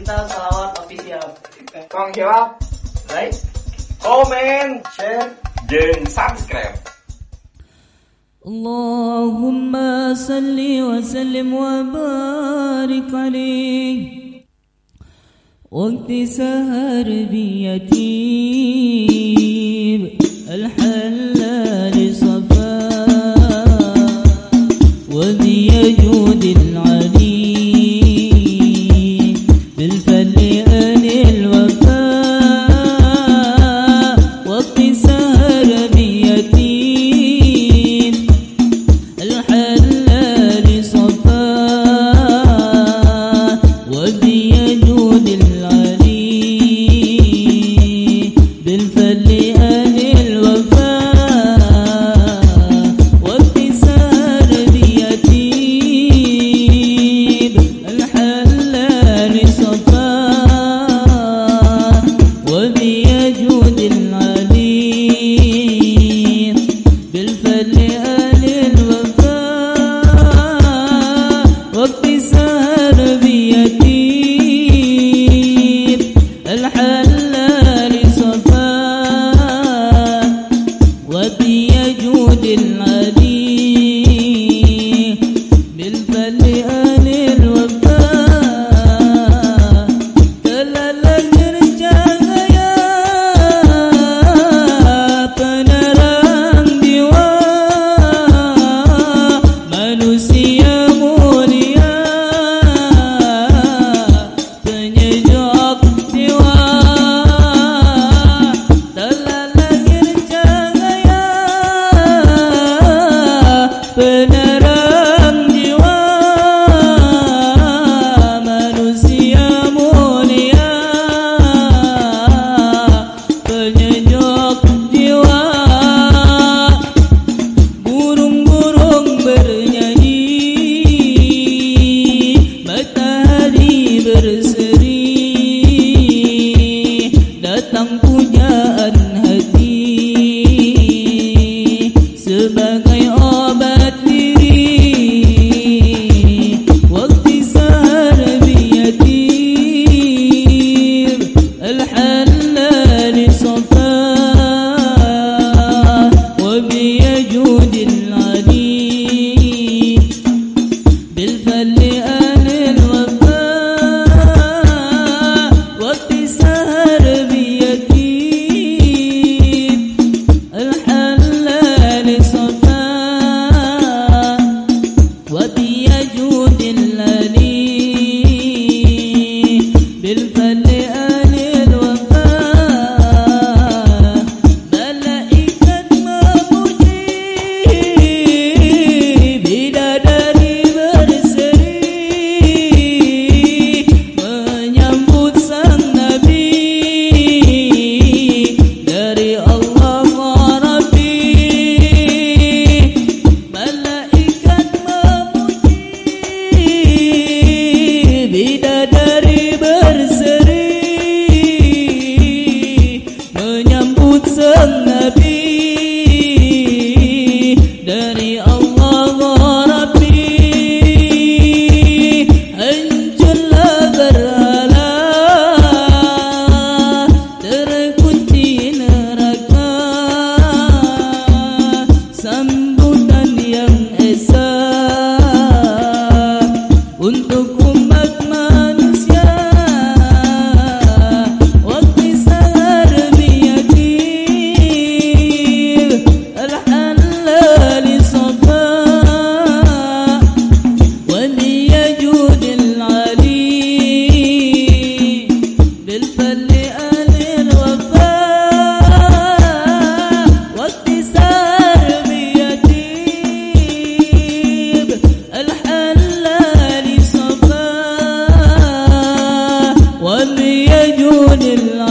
Cinta Salawat Official. Tong jawab, Like, komen, share, jeung subscribe. Allahumma salli wa sallim wa barik alaih waqti sahar biyatib al-halal safa wa biyajudil alim bil fadli anil wafa waqti sahar biyatib الحلال صفا وبيجود العلي بالفضل أهل الوفاء وابتسار بيتيب الحلال صفا وبيجود العلي بالفضل أهل وابتسار بيتيب الحلال صفا وبيجود العلي بالفضل أهل الوفاء تلالك رجايا penerang jiwa manusia mulia penyejuk jiwa telah lahir cahaya penerang jiwa manusia mulia penyejuk jiwa burung-burung bernyanyi matahari berseri datang pujaan hati sebagai obat diri waktu sahar biyatir al-halal safa wa biyajudil ali بالفضل أهل الوفاء وابتسار بيتيب الحلال صفا وبيجود العلي بالفضل أهل الوفاء ملائكة memuji bidadari berseri menyambut sang Nabi dari Allah Rabbi. Malaikat memuji bidadari berseri menyambut sang Nabi dari Allah Rabbi. Hancurlah berhala terkunci neraka sambutan yang esa untuk umat manusia waktu sahar biyatir al-halal safa wa biyajudil ali بالفضل أهل الوفاء واكتسار بيتيب الحلال صفا وبيجود